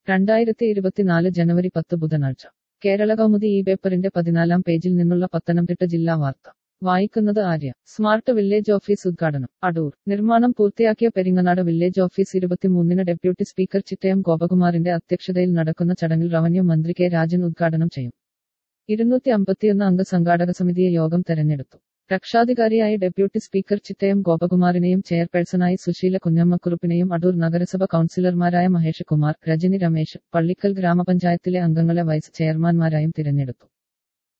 2024 ജനുവരി 10 ബുധനാഴ്ച കേരള കൗമുദി ഈ പേപ്പറിന്റെ 14-ാം പേജിൽ നിന്നുള്ള പത്തനംതിട്ട ജില്ലാ വാർത്ത വായിക്കുന്നത് ആര്യ. സ്മാർട്ട് വില്ലേജ് ഓഫീസ് ഉദ്ഘാടനം അടൂർ. നിർമ്മാണം പൂർത്തിയാക്കിയ പെരിങ്ങനാട് വില്ലേജ് ഓഫീസ് 23-ന് ഡെപ്യൂട്ടി സ്പീക്കർ ചിറ്റയം ഗോപകുമാറിന്റെ അധ്യക്ഷതയിൽ നടക്കുന്ന ചടങ്ങിൽ റവന്യൂ മന്ത്രി കെ രാജൻ ഉദ്ഘാടനം ചെയ്യും. 251 അംഗ സംഘാടക സമിതിയെ യോഗം തെരഞ്ഞെടുത്തു. രക്ഷാധികാരിയായി ഡെപ്യൂട്ടി സ്പീക്കർ ചിറ്റയം ഗോപകുമാറിനെയും ചെയർപേഴ്സണായി സുശീല കുഞ്ഞമ്മക്കുറുപ്പിനെയും അടൂർ നഗരസഭ കൗൺസിലർമാരായ മഹേഷ് കുമാർ, രജനി രമേശ്, പള്ളിക്കൽ ഗ്രാമപഞ്ചായത്തിലെ അംഗങ്ങളെ വൈസ് ചെയർമാൻമാരായും തിരഞ്ഞെടുത്തു.